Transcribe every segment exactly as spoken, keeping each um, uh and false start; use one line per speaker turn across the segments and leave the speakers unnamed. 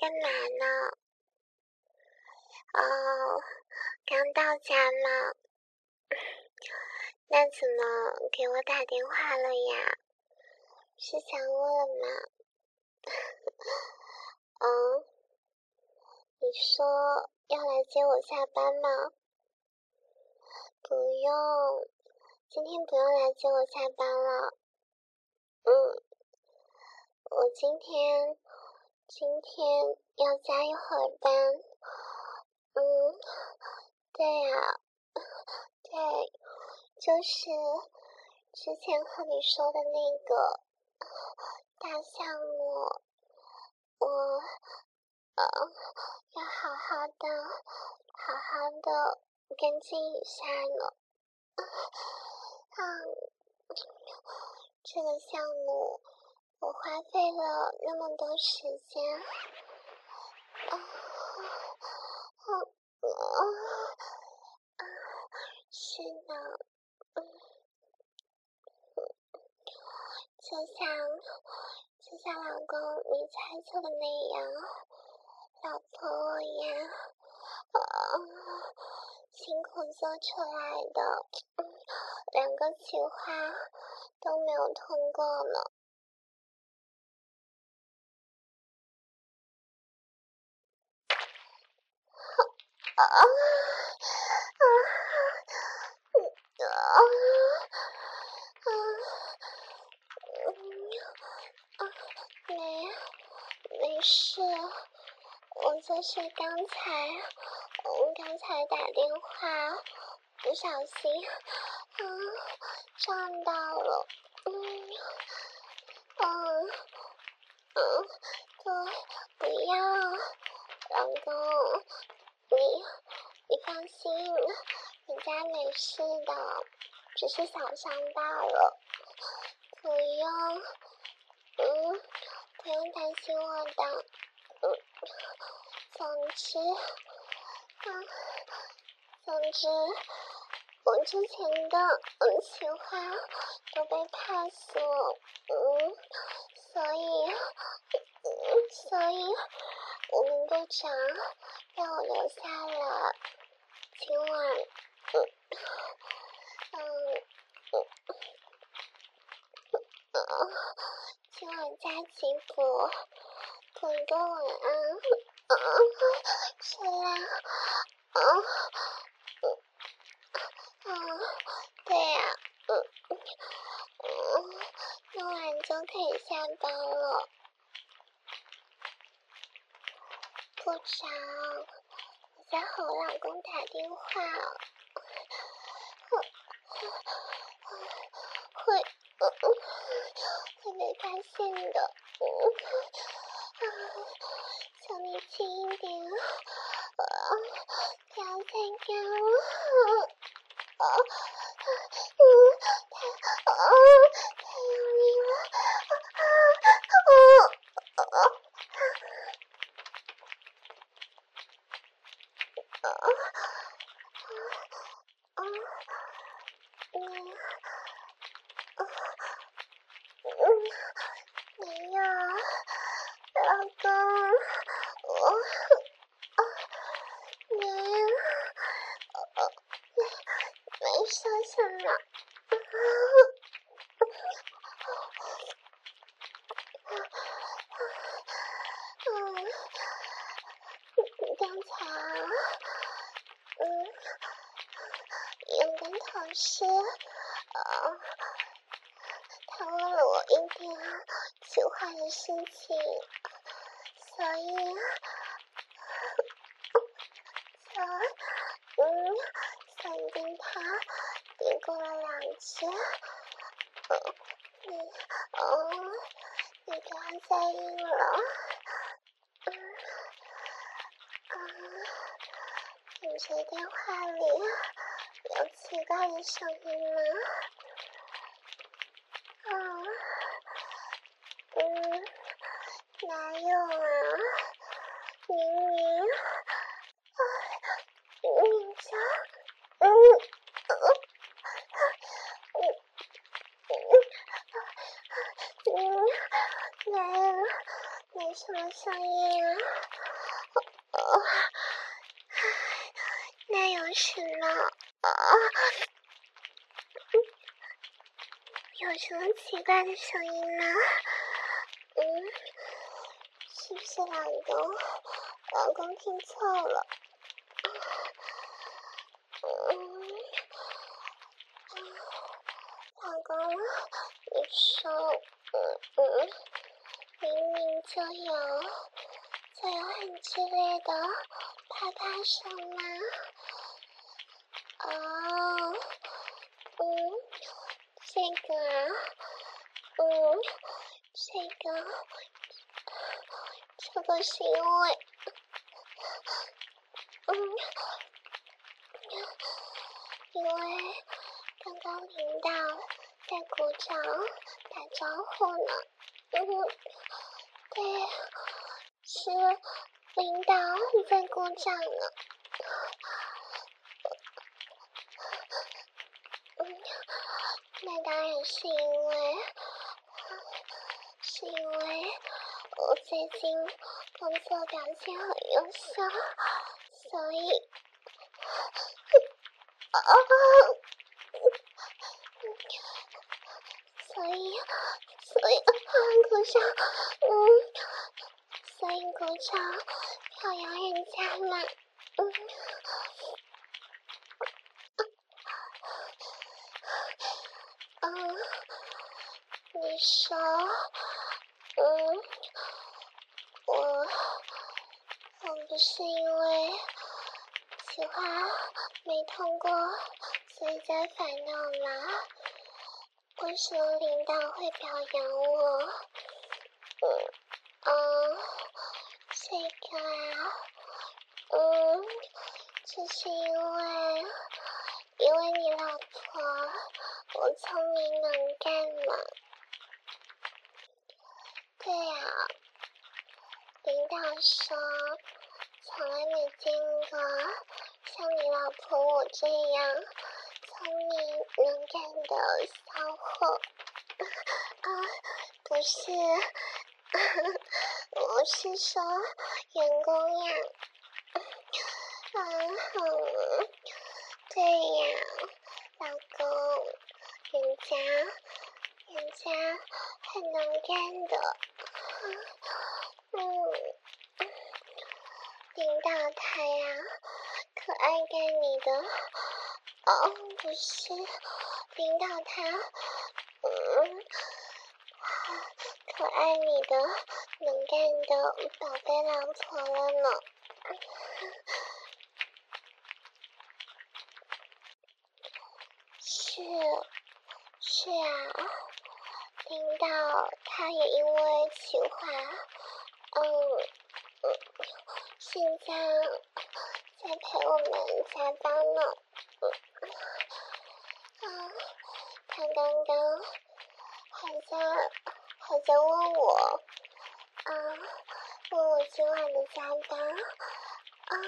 干嘛呢？哦，刚到家吗？那怎么给我打电话了呀？是想我了吗？嗯，你说要来接我下班吗？不用，今天不用来接我下班了。嗯，我今天今天要加一会儿班。嗯，对呀，对，就是之前和你说的那个大项目，我呃要好好的好好的跟进一下呢。嗯，这个项目我花费了那么多时间，啊啊啊啊！是的，嗯，就像就像老公你猜测的那样，老婆我呀，啊，辛苦做出来的，嗯，两个企划都没有通过呢。啊啊啊！啊啊！啊，没没事，我就是刚才，我刚才打电话不小心，啊，撞到了，嗯，嗯嗯，对，不要，老公，你你放心，人家没事的，只是小伤罢了，不用，嗯，不用担心我的，嗯，总之，啊，总之，我之前的嗯企划都被 pass 了，嗯，所以，嗯，所以我们部长让我留下来，今晚，嗯，嗯，嗯，嗯，今晚加几补，补一个晚安，嗯，睡啦，嗯，嗯，嗯，对呀，嗯，嗯，弄完就可以下班了。部长，我在和我老公打电话，会，嗯，会被发现的，嗯，啊，求你轻一点，啊，不要再干了，啊，嗯，太，啊，太用力了，啊，啊，啊，啊，啊，嗯，嗯，没有，老公，我，啊，没，呃，没，没说什么，嗯，刚才啊，嗯，有跟同事，呃，他问了我一点企划的事情，所以，就，嗯，想跟他嘀咕了两句，嗯，你，嗯，你不要再硬了，嗯，嗯，你这电话里有奇怪的声音吗？啊，嗯，哪有啊？明明，啊，明着，嗯，嗯，嗯，嗯，没，没什么声音啊。 什么？啊，有什么奇怪的声音吗？嗯，是不是老公？老公听错了？嗯，老公，你说，嗯嗯，明明就有，就有很剧烈的啪啪声吗？哦，嗯，这个啊，嗯，这个，这个是因为，嗯，因为刚刚领导在鼓掌打招呼呢，嗯，对，是领导在鼓掌呢，嗯，那当然是因为，是因为我最近工作表现很优秀，所以，啊，所以，所以，鼓掌，嗯，所以鼓掌表扬人家嘛，嗯，嗯，你说，嗯，我，我不是因为计划没通过，所以在烦恼吗？为什么领导会表扬我？嗯，嗯，这个啊，嗯，这是因为，因为你老婆我聪明能干嘛。对呀，领导说从来没见过像你老婆我这样聪明能干的小伙。啊，不是，我是说员工呀。啊哼，对呀，老公，人家，人家很能干的。嗯，领导他呀，可爱干你的。哦，不是，领导他，嗯，可爱你的能干的宝贝老婆了呢。是，是啊，领导他也因为企划，嗯嗯，现在在陪我们加班呢。嗯，啊，他刚刚还在还在问我，啊，问我今晚的加班，啊，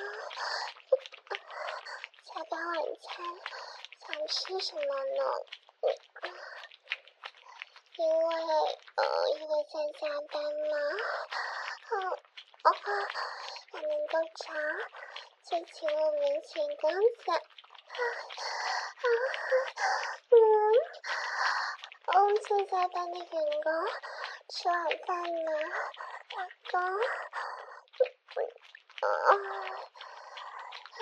加班晚餐想吃什么呢？嗯，因为呃，因为在加班嘛，嗯，哦，我们都查，就请我们请公子，啊，嗯，哦，在加班的员工吃晚饭呢，老公，啊啊，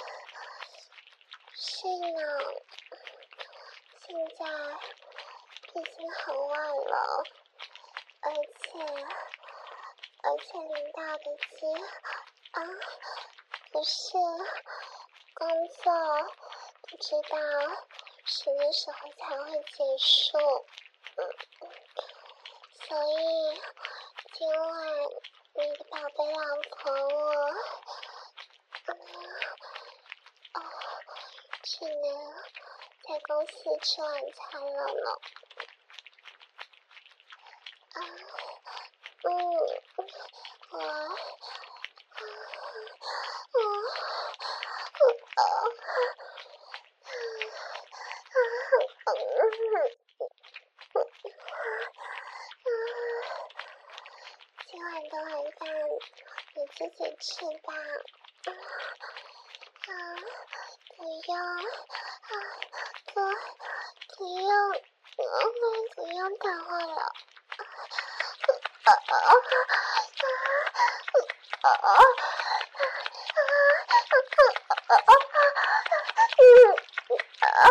是呢，现在已经很晚了，而且而且领导的机啊，不是工作，不知道什么时候才会结束，嗯，所以今晚你的宝贝老婆我，嗯，哦，只能在公司吃晚餐了呢。啊，嗯，我，啊，我，我，啊，今晚的晚饭你自己吃吧。啊，可不要啊，不不要，我不要打我了。啊啊啊啊啊啊！嗯啊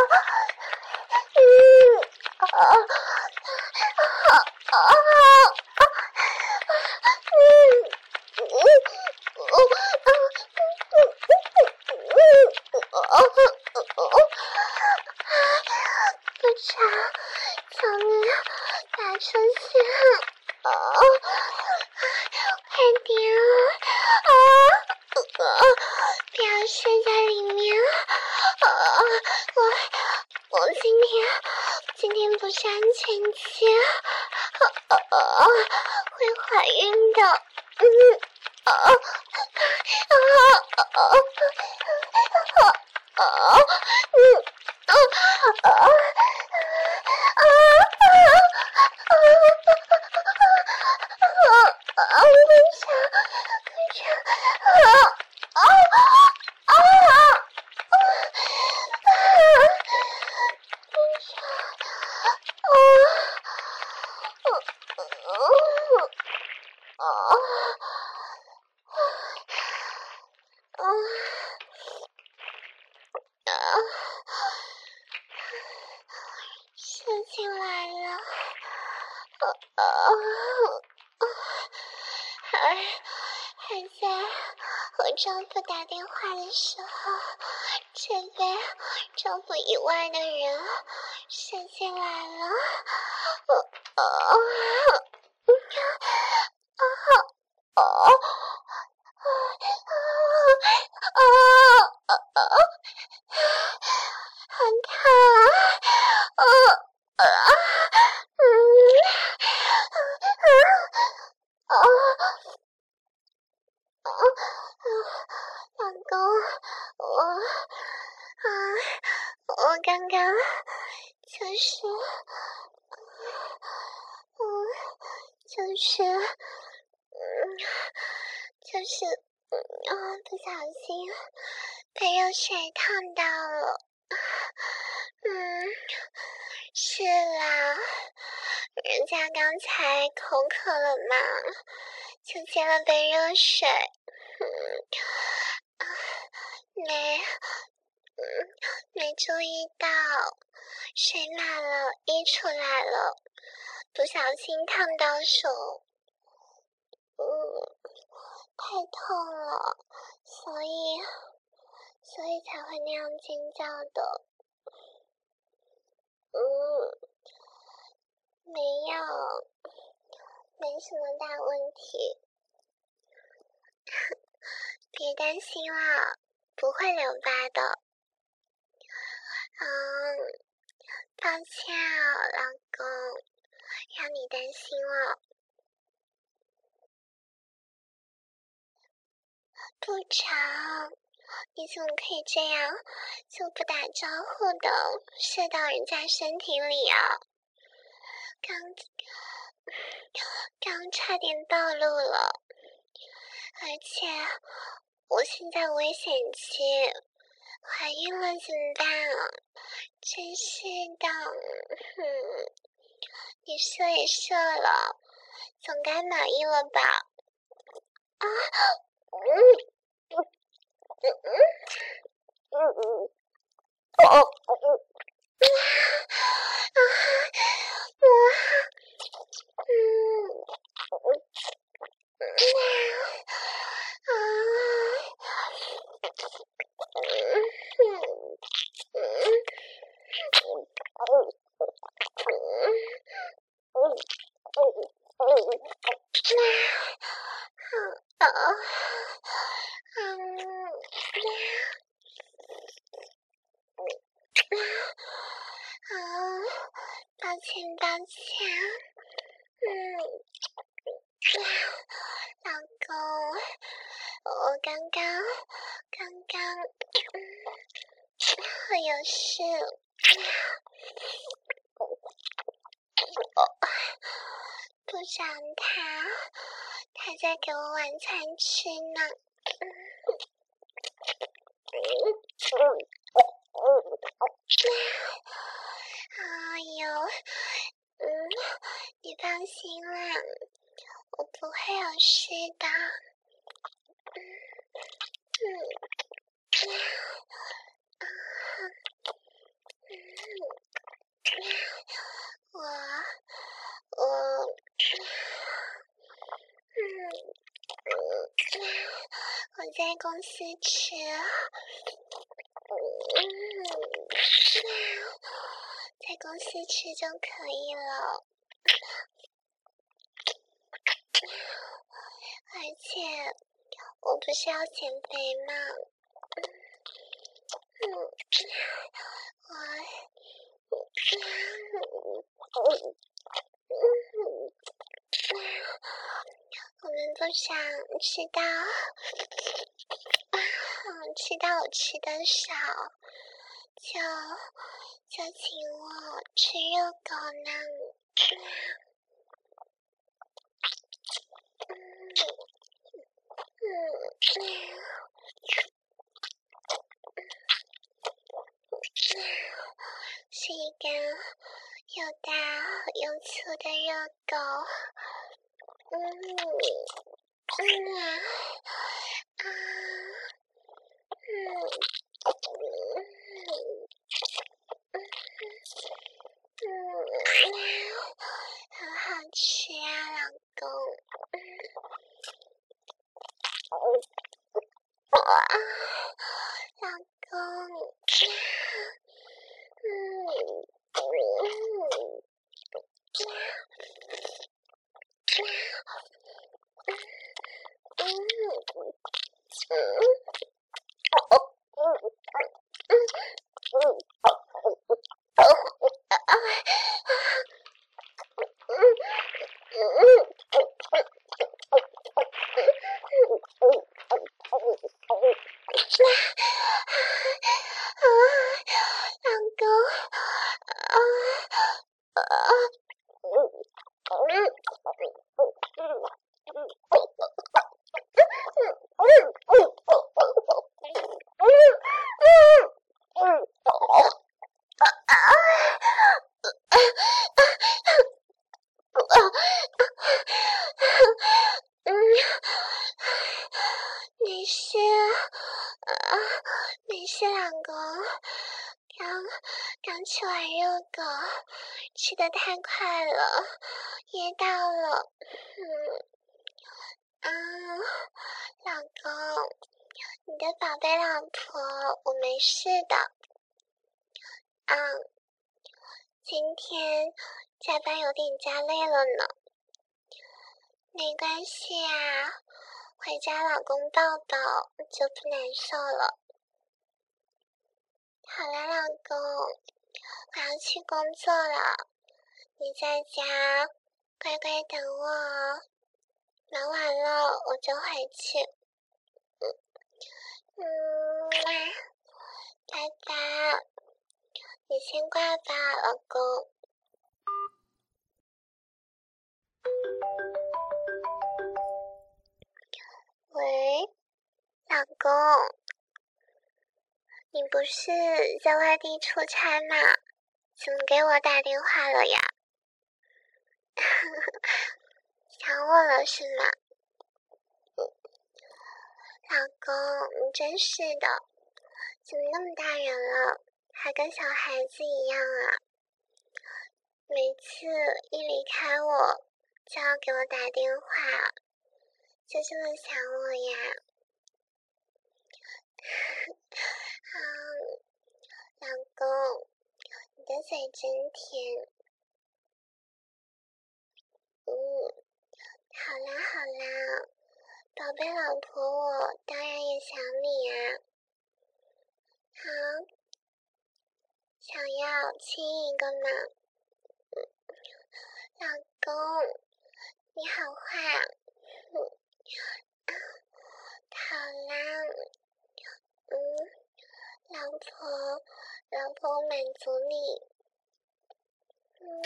嗯啊啊啊！嗯嗯不长，求你打出去啊！快点啊！啊！不要睡在里面啊！我我今天今天不是安全期，啊啊！会怀孕的，嗯啊啊啊啊啊！嗯啊啊啊！啊啊！为啥？为啥？啊啊啊啊！为啥？啊啊啊啊！射进来了，啊啊！还还在我丈夫打电话的时候，这位丈夫以外的人射进来了，啊啊啊啊啊啊！很烫啊！啊啊！嗯啊啊啊！老公，我啊，我刚刚就是嗯，就是嗯，就是嗯啊，不小心被热水烫到了。嗯，是啦，人家刚才口渴了嘛，就接了杯热水。嗯，啊，没，嗯，没注意到，水满了，溢出来了，不小心烫到手。嗯，太痛了，所以，所以才会那样尖叫的。嗯，没有，没什么大问题，别担心啦，不会留疤的。嗯，抱歉啊，老公，让你担心了。不长，你怎么可以这样就不打招呼的射到人家身体里啊？刚刚差点暴露了，而且我现在危险期，怀孕了怎么办啊？真是的，哼，你射也射了，总该满意了吧？啊，嗯嗯嗯嗯嗯，哦哦嗯啊啊，我嗯嗯啊啊啊！嗯，啊，抱歉抱歉，嗯，老公，我刚刚刚刚我有事，不想他，他在给我晚餐吃呢。嗯嗯放心啦，我不会有事的。嗯嗯嗯，我我嗯嗯，我在公司吃。嗯，在公司吃就可以了。而且我不是要减肥吗？嗯，我我们不想吃到，吃到我吃的少，就就请我吃热狗呢。嗯嗯。是一根又大又粗的热狗。嗯嗯啊啊嗯嗯嗯，很好吃啊，老公。啊，老公。嗯嗯。没事，啊，没事，老公。刚刚吃完热狗，吃得太快了，噎到了。嗯，啊，老公，你的宝贝老婆，我没事的。嗯，今天加班有点加累了呢。没关系啊，回家老公抱抱就不难受了。好了，老公，我要去工作了，你在家乖乖等我哦。忙完了我就回去。嗯嗯，拜拜，你先挂吧，老公。喂，老公，你不是在外地出差吗？怎么给我打电话了呀？想我了是吗？老公，你真是的，怎么那么大人了，还跟小孩子一样啊？每次一离开我，就要给我打电话，就这么想我呀？嗯，老公，你的嘴真甜。嗯，好啦好啦，宝贝老婆，我当然也想你啊。好，想要亲一个吗？老公，你好坏啊。嗯，好啦，嗯，老婆，老婆，我满足你。嗯，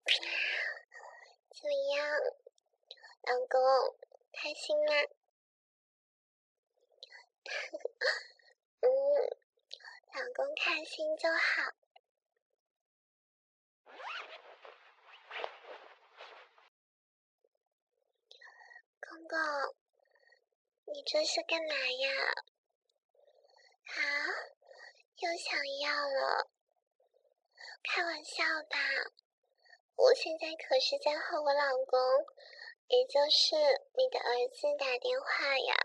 怎么样，老公，开心吗？嗯，老公开心就好。 公，你这是干嘛呀？啊，又想要了？开玩笑吧，我现在可是在和我老公，也就是你的儿子打电话呀。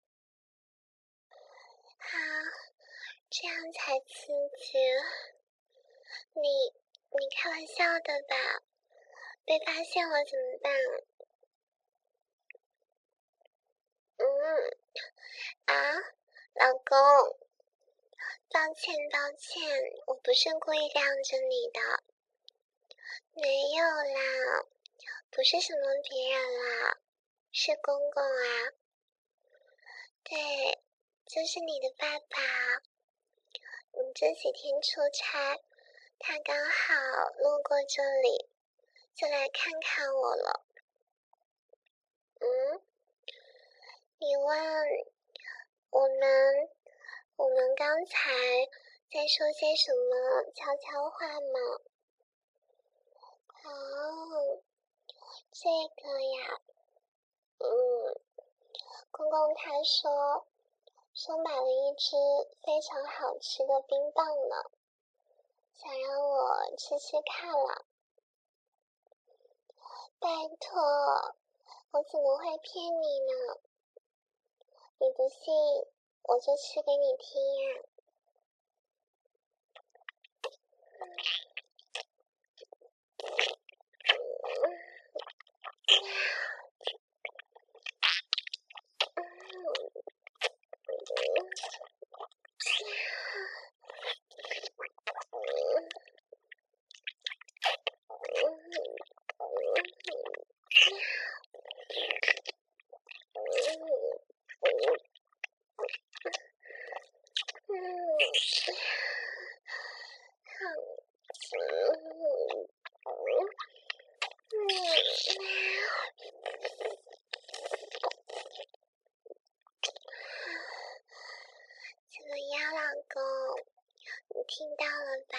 啊，这样才刺激。你你开玩笑的吧？被发现了怎么办？嗯，啊，老公，抱歉抱歉，我不是故意晾着你的。没有啦，不是什么别人啦，是公公啊。对，就是你的爸爸。你这几天出差，他刚好路过这里，就来看看我了。嗯，你问我们，我们刚才在说些什么悄悄话吗？哦，这个呀，嗯，公公他说说买了一支非常好吃的冰棒呢，想让我吃吃看了。拜托，我怎么会骗你呢？你不信，我就吃给你听呀。怎么样，老公？你听到了吧？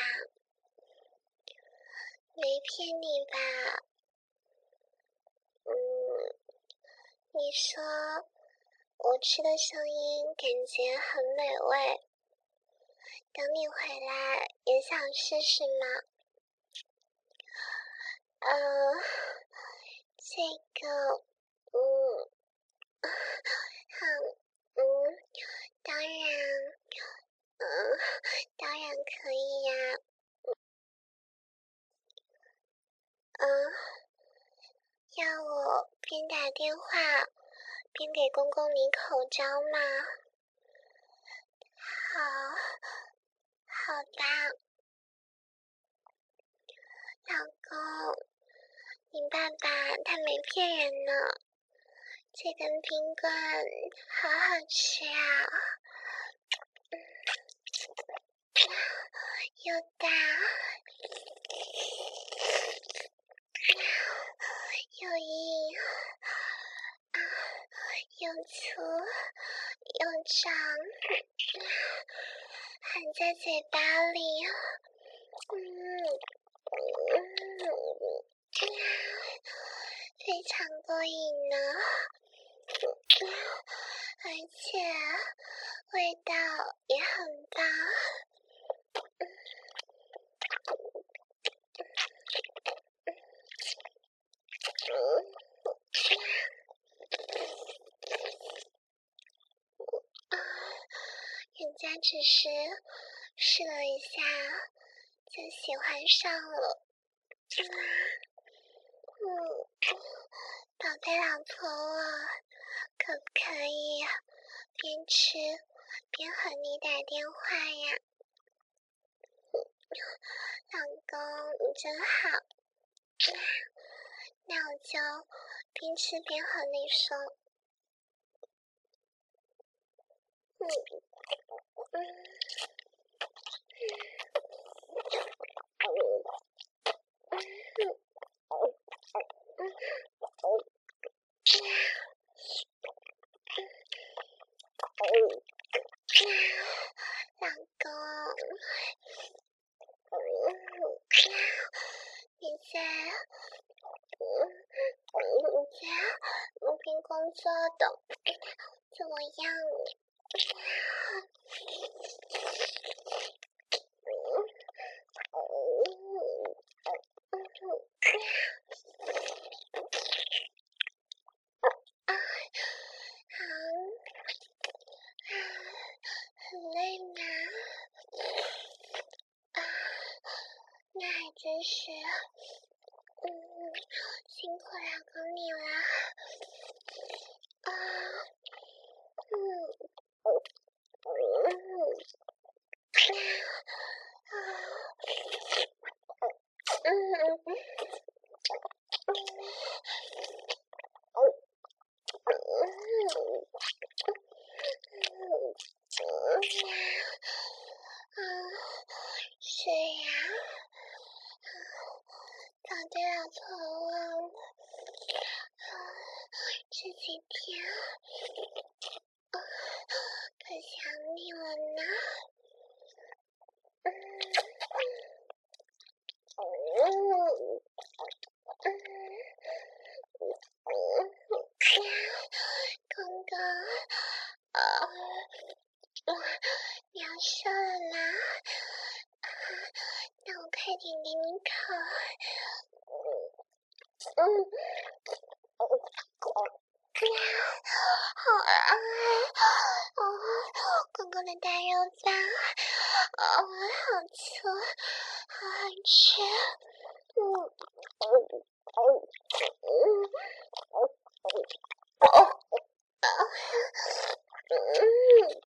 没骗你吧？嗯，你说我吃的声音感觉很美味，等你回来也想试试吗？呃，这个，嗯，好，嗯，当然，嗯，当然可以呀。嗯，要我边打电话边给公公你口交吗？好，好吧。老公，你爸爸他没骗人呢，这根冰棍好好吃啊，又大又硬啊，又粗又长，含在嘴巴里，嗯嗯，非常过瘾呢，而且味道也很棒。人家只是试了一下就喜欢上了。嗯，宝贝老婆我可不可以边吃边和你打电话呀？老公你真好，那我就边吃边和你说。嗯嗯老公，你在，你在冰宫做的怎么样？很累吗？啊，那还真是，嗯，辛苦老公你了。啊，嗯，嗯，嗯，嗯，是呀，早对老婆忘了，这几天可想你了呢。嗯，嗯，公公，呃，你要射了吗？那我快点给你口。嗯，嗯，好啊！哦，公公的大肉棒，哦，好粗，好好吃。嗯，嗯，嗯，嗯，哦，啊，嗯。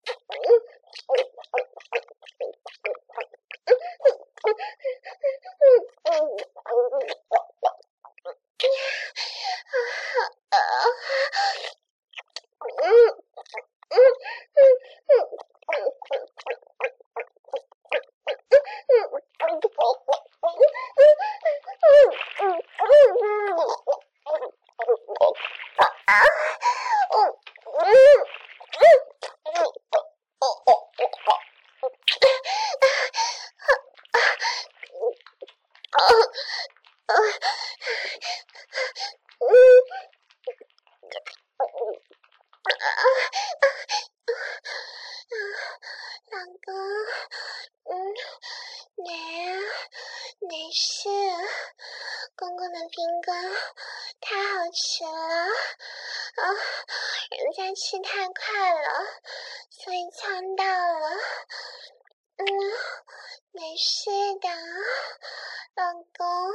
老公，嗯，没啊，没事。公公的饼干太好吃了啊！人家吃太快了，所以呛到了。嗯，没事的，老公。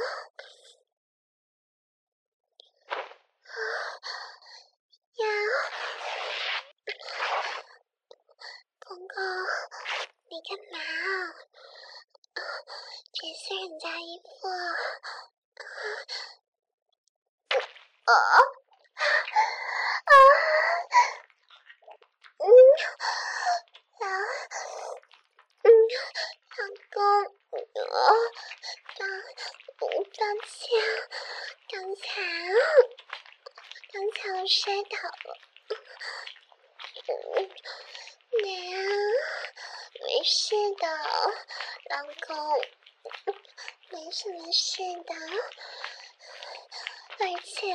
呀，公公，你干嘛啊？这是人家衣服啊！啊啊！嗯，老，嗯，老公，呃，抱，抱歉，刚才啊，刚才我摔倒了。嗯，没啊，没事的，老公，没什么事的，而且，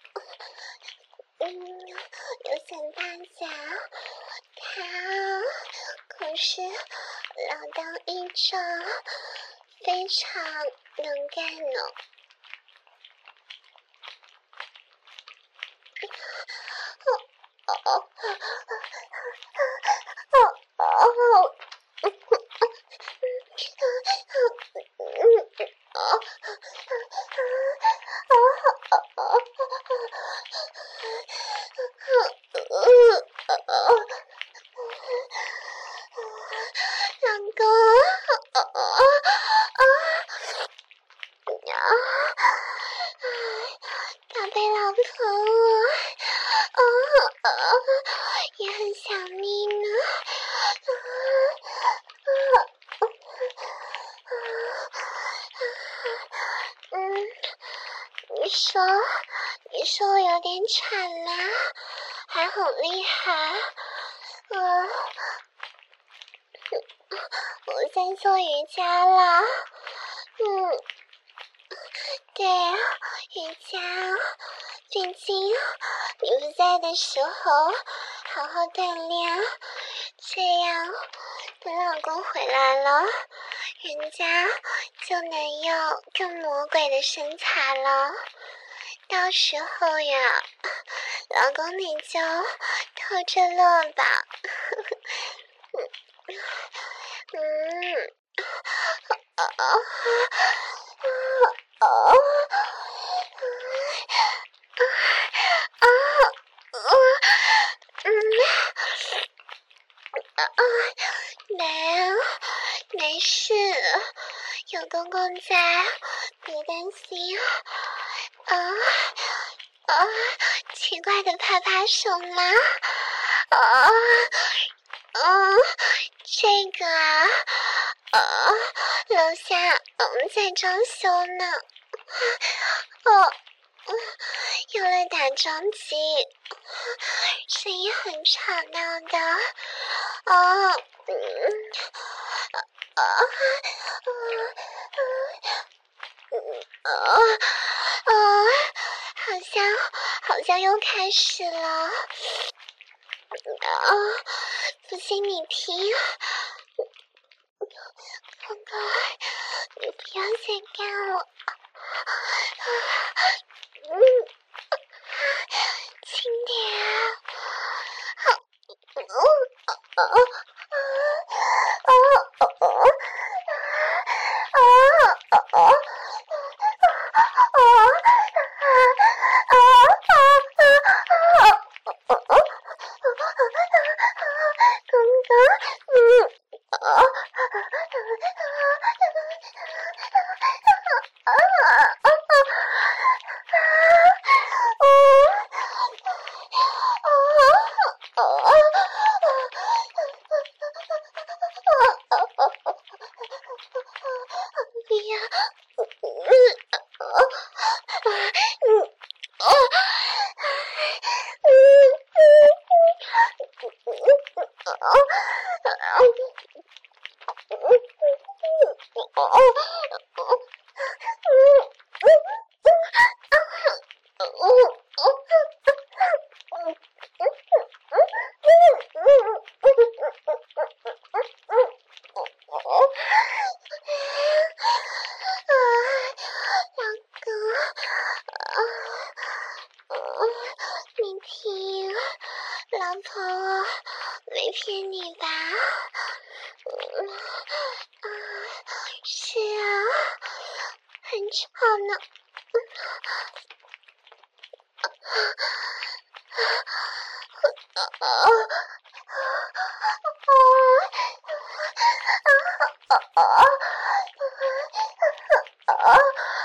嗯，有想大家，他可是老当益壮，非常能干呢。哦哦哦哦！老公，宝贝老婆，也很想你呢。嗯，你说，你说我有点喘啦，还很厉害。呃，我在做瑜伽啦。嗯，对，瑜伽，最近你不在的时候好好锻炼，这样等老公回来了，人家就能有更魔鬼的身材了。到时候呀，老公你就偷着乐吧。嗯，啊啊啊啊啊嗯啊啊，没没事，有公公在，别担心。啊啊，奇怪的啪啪声吗？啊嗯，这个啊，啊，楼下嗯在装修呢。哦，有了打桩机，声音很吵闹的。哦，嗯，啊啊啊啊啊！好像好像又开始了。啊，不信你听，公公，你不要再干我。嗯，轻点啊。好，嗯，啊啊啊啊啊啊啊啊！老婆，没骗你吧？嗯啊，是啊，很吵呢。啊啊啊啊啊啊！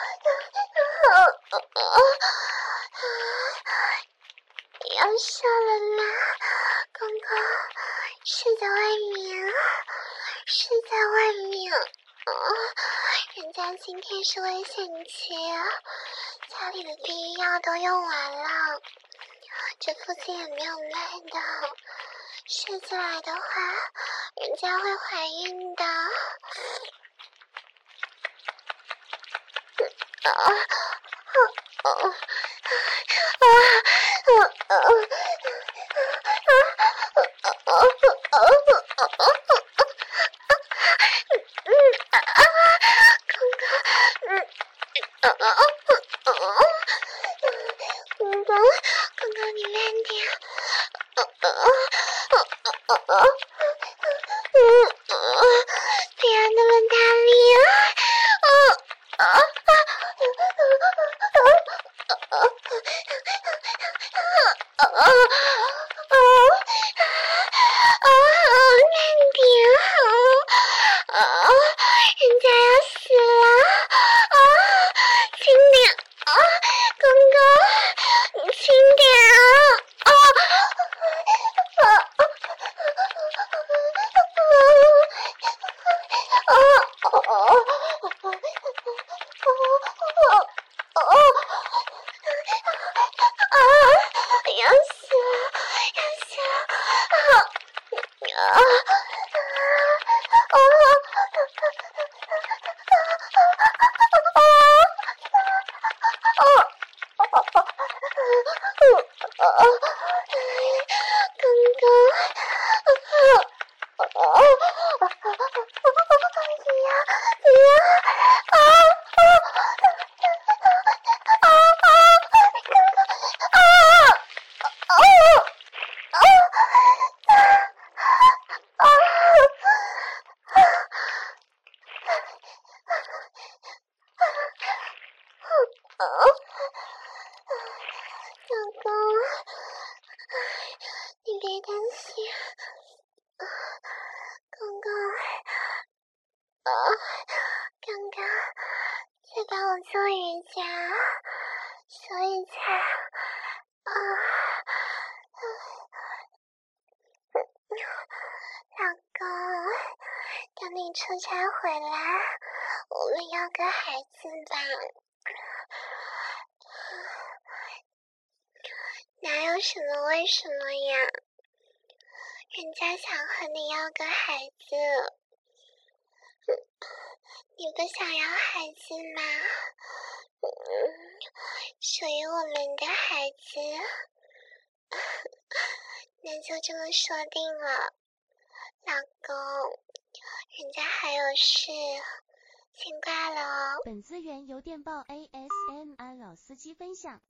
要笑了啦，公公，是在外面，是在外面。啊，人家今天是危险期，家里的避孕药都用完了，这附近也没有卖的，射进来的话，人家会怀孕的。啊啊啊啊啊啊！公公，公公，你慢点！不要那么大力啊！啊啊！啊啊啊！啊，慢点啊！啊，人家要死了！啊，轻点！ 老公，你别担心，公公，啊，刚刚在帮我做瑜伽，所以才，啊，老公，等你出差回来，我们要个孩子吧。哪有什么为什么呀？人家想和你要个孩子，你不想要孩子吗？属于我们的孩子，那就这么说定了。老公，人家还有事，先挂了哦。
本资源由电报 A S M R 老司机分享。